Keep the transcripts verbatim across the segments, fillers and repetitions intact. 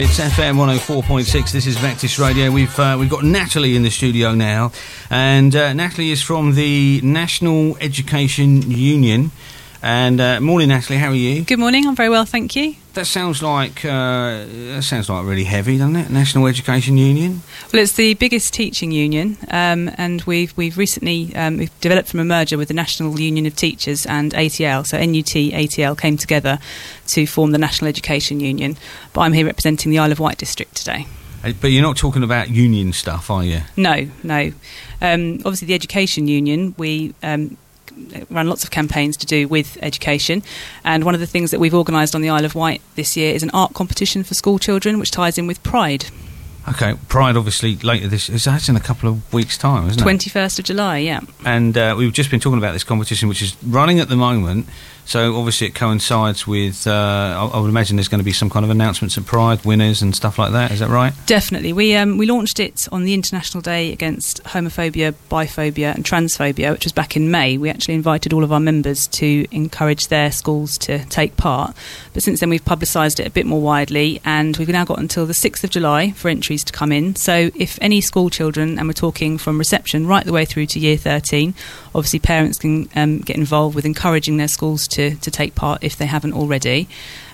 It's F M one oh four point six. This is Vectis Radio. We've uh, we've got Natalie in the studio now, and uh, Natalie is from the National Education Union. And uh, morning, Natalie. How are you? Good morning. I'm very well, thank you. That sounds like uh, that sounds like really heavy, doesn't it? National Education Union. Well, it's the biggest teaching union, um, and we've we've recently um, we've developed from a merger with the National Union of Teachers and A T L. So N U T, A T L came together to form the National Education Union. But I'm here representing the Isle of Wight district today. But you're not talking about union stuff, are you? No, no. Um, obviously, the Education Union, we Um, run lots of campaigns to do with education, and one of the things that we've organised on the Isle of Wight this year is an art competition for school children, which ties in with Pride. Okay, Pride obviously later this is that's in a couple of weeks' time, isn't it? twenty-first of July, yeah. And uh, we've just been talking about this competition, which is running at the moment. So obviously it coincides with. Uh, I, I would imagine there's going to be some kind of announcements at Pride, winners and stuff like that. Is that right? Definitely. We um, we launched it on the International Day Against Homophobia, Biphobia and Transphobia, which was back in May. We actually invited all of our members to encourage their schools to take part. But since then we've publicised it a bit more widely, and we've now got until the sixth of July for entries to come in. So if any school children, and we're talking from reception right the way through to year thirteen, obviously parents can um, get involved with encouraging their schools to, to take part if they haven't already.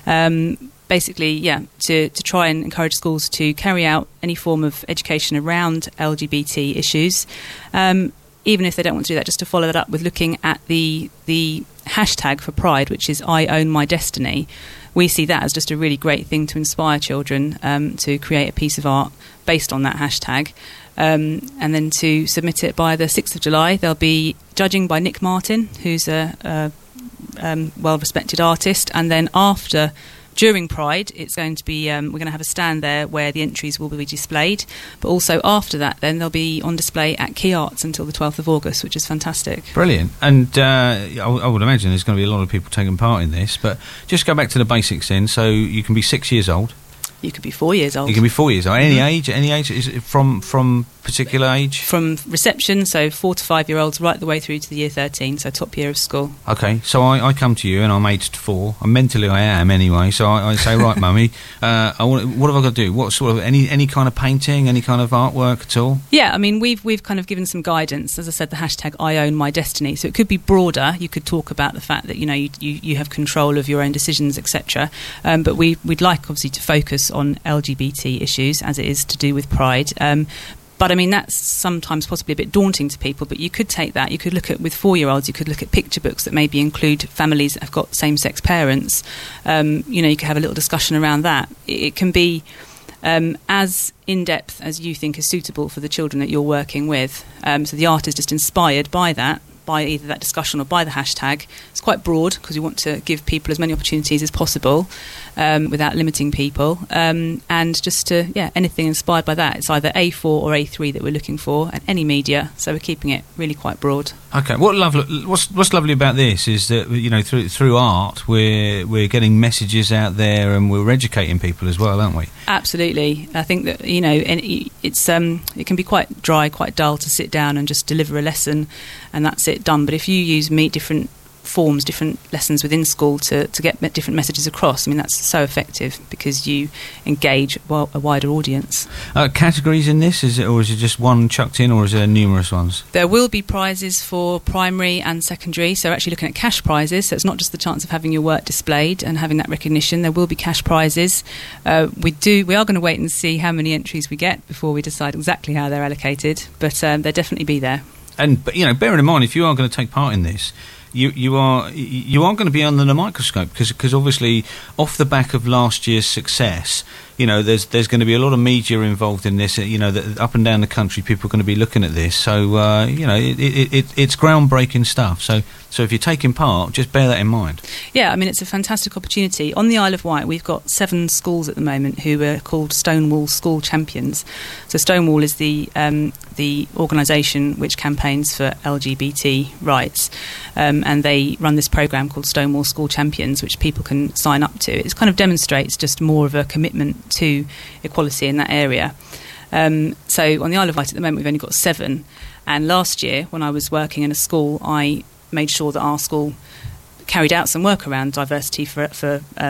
Um, basically, yeah, to, to try and encourage schools to carry out any form of education around L G B T issues. Um, even if they don't want to do that, just to follow that up with looking at the the hashtag for Pride, which is I Own My Destiny. We see that as just a really great thing to inspire children um, to create a piece of art based on that hashtag. Um, and then to submit it by the sixth of July. There'll be judging by Nick Martin, who's a, a um, well-respected artist. And then after, during Pride, it's going to be, um, we're going to have a stand there where the entries will be displayed. But also after that, then they'll be on display at Key Arts until the twelfth of August, which is fantastic. Brilliant. And uh, I, w- I would imagine there's going to be a lot of people taking part in this. But just go back to the basics then. So you can be six years old. You could be four years old. You can be four years old. Any mm-hmm. age? Any age? Is it from from particular age? From reception, so four to five year olds, right the way through to the year thirteen, so top year of school. Okay, so I, I come to you and I'm aged four. And mentally I am anyway. So I, I say, right, mummy, uh, I want, what have I got to do? What sort of any any kind of painting, any kind of artwork at all? Yeah, I mean we've we've kind of given some guidance. As I said, the hashtag I Own My Destiny. So it could be broader. You could talk about the fact that you know you you, you have control of your own decisions, et cetera. Um, but we we'd like obviously to focus on L G B T issues as it is to do with Pride. Um, But, I mean, that's sometimes possibly a bit daunting to people, but you could take that. You could look at, with four-year-olds, you could look at picture books that maybe include families that have got same-sex parents. Um, you know, you could have a little discussion around that. It, it can be um, as in-depth as you think is suitable for the children that you're working with. Um, so the art is just inspired by that, by either that discussion or by the hashtag. It's quite broad because we want to give people as many opportunities as possible um, without limiting people. Um, and just to, yeah, anything inspired by that. It's either A four or A three that we're looking for, and any media. So we're keeping it really quite broad. Okay, what lovely, what's what's lovely about this is that you know through through art we're we're getting messages out there and we're educating people as well, aren't we? Absolutely. I think that you know it's um it can be quite dry, quite dull to sit down and just deliver a lesson and that's it done. But if you use meet different forms, different lessons within school to, to get different messages across, I mean that's so effective because you engage a wider audience. Uh, categories in this, is it, or is it just one chucked in, or is there numerous ones? There will be prizes for primary and secondary, so we're actually looking at cash prizes, so it's not just the chance of having your work displayed and having that recognition. There will be cash prizes. Uh, we do we are going to wait and see how many entries we get before we decide exactly how they're allocated, but um, they'll definitely be there. And you know, bearing in mind, if you are going to take part in this, You you are you are going to be under the microscope because because obviously off the back of last year's success, you know there's there's going to be a lot of media involved in this. You know, that up and down the country, people are going to be looking at this. So uh, you know, it, it, it it's groundbreaking stuff. So so if you're taking part, just bear that in mind. Yeah, I mean it's a fantastic opportunity. On the Isle of Wight, we've got seven schools at the moment who are called Stonewall School Champions. So Stonewall is the um, the organisation which campaigns for L G B T rights. Um, and they run this programme called Stonewall School Champions, which people can sign up to. It kind of demonstrates just more of a commitment to equality in that area. Um, so on the Isle of Wight at the moment, we've only got seven. And last year, when I was working in a school, I made sure that our school carried out some work around diversity for, for um,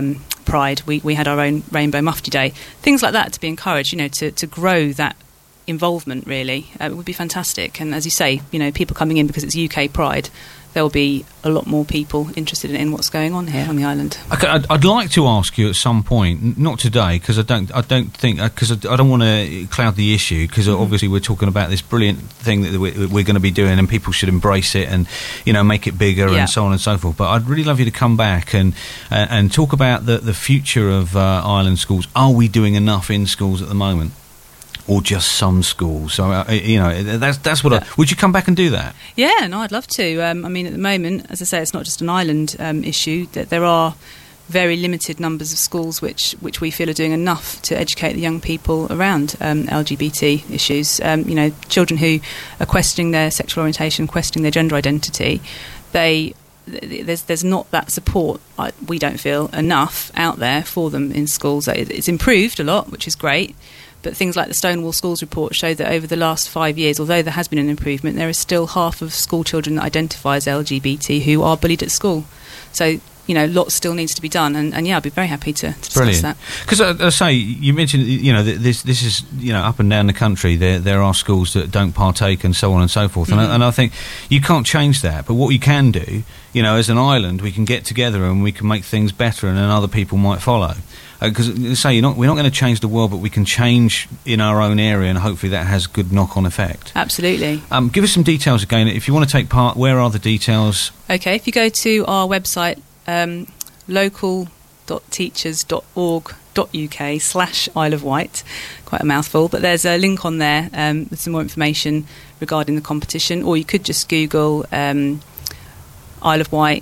Pride, we, we had our own Rainbow Mufti Day. Things like that to be encouraged, you know, to, to grow that involvement, really. Uh, it would be fantastic. And as you say, you know, people coming in because it's U K Pride, there will be a lot more people interested in what's going on here on the island. Okay, I'd, I'd like to ask you at some point, not today, because I don't, I don't think, because I, I don't want to cloud the issue, because mm-hmm. obviously we're talking about this brilliant thing that we're, we're going to be doing, and people should embrace it and, you know, make it bigger yeah. and so on and so forth. But I'd really love you to come back and uh, and talk about the the future of uh, island schools. Are we doing enough in schools at the moment? Or just some schools? So, uh, you know, that's that's what yeah. I... Would you come back and do that? Yeah, no, I'd love to. Um, I mean, at the moment, as I say, it's not just an island um, issue. That there are very limited numbers of schools which, which we feel are doing enough to educate the young people around um, L G B T issues. Um, you know, children who are questioning their sexual orientation, questioning their gender identity, they... There's there's not that support, we don't feel, enough out there for them in schools. It's improved a lot, which is great, but things like the Stonewall Schools report show that over the last five years, although there has been an improvement, there is still half of school children that identify as L G B T who are bullied at school. So, you know, lots still needs to be done, and, and yeah, I'd be very happy to, to discuss Brilliant. that. Because I, I say, you mentioned, you know, this this is, you know, up and down the country, there there are schools that don't partake and so on and so forth, mm-hmm. and, I, and I think you can't change that, but what you can do, you know, as an island, we can get together and we can make things better, and then other people might follow. Because, uh, say, you're not, we're not going to change the world, but we can change in our own area, and hopefully that has good knock-on effect. Absolutely. Um, give us some details again. If you want to take part, where are the details? Okay, if you go to our website, um, local dot teachers dot org dot U K slash Isle of Wight, quite a mouthful, but there's a link on there um, with some more information regarding the competition, or you could just Google um, Isle of Wight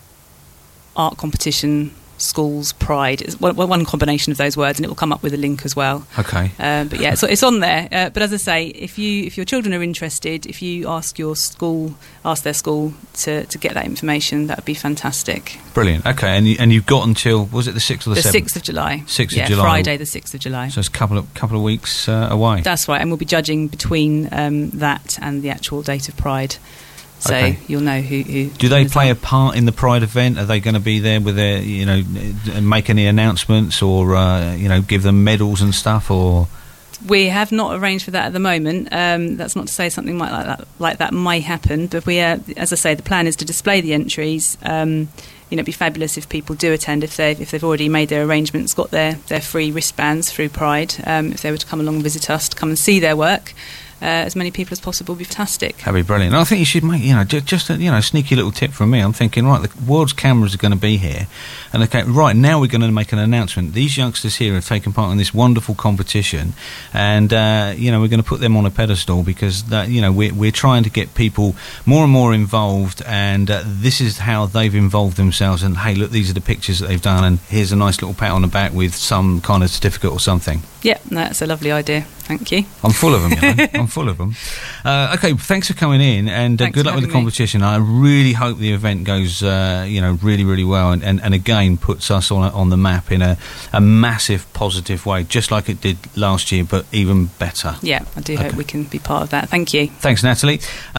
art competition schools pride. It's one, one combination of those words, and it will come up with a link as well. Okay. Um, but yeah, so it's on there. Uh, but as I say, if you if your children are interested, if you ask your school, ask their school to, to get that information, that would be fantastic. Brilliant. Okay, and you, and you've got until, was it the sixth or the seventh? The sixth of July. Sixth yeah, of July. Friday, the sixth of July. So it's a couple of couple of weeks uh, away. That's right, and we'll be judging between um, that and the actual date of Pride. So okay. you'll know who. who Do they play a part in the Pride event? Are they going to be there with their, you know, make any announcements, or uh, you know, give them medals and stuff? Or we have not arranged for that at the moment. Um, that's not to say something might like that like that might happen. But we, are, as I say, the plan is to display the entries. Um, you know, it'd be fabulous if people do attend, if they if they've already made their arrangements, got their their free wristbands through Pride. Um, if they were to come along and visit us, to come and see their work. Uh, as many people as possible would be fantastic. That'd be brilliant. And I think you should make, you know, just, just a, you know, sneaky little tip from me. I'm thinking, right, the world's cameras are going to be here, and okay, right now we're going to make an announcement. These youngsters here have taken part in this wonderful competition, and uh, you know, we're going to put them on a pedestal because that, you know, we're we're trying to get people more and more involved, and uh, this is how they've involved themselves. And hey, look, these are the pictures that they've done, and here's a nice little pat on the back with some kind of certificate or something. Yeah, that's a lovely idea. Thank you. I'm full of them, you know. I'm full of them. Uh, okay, thanks for coming in, and uh, good luck with the competition. Me. I really hope the event goes, uh, you know, really, really well, and, and, and again puts us on a, on the map in a, a massive positive way, just like it did last year, but even better. Yeah, I do okay. hope we can be part of that. Thank you. Thanks, Natalie.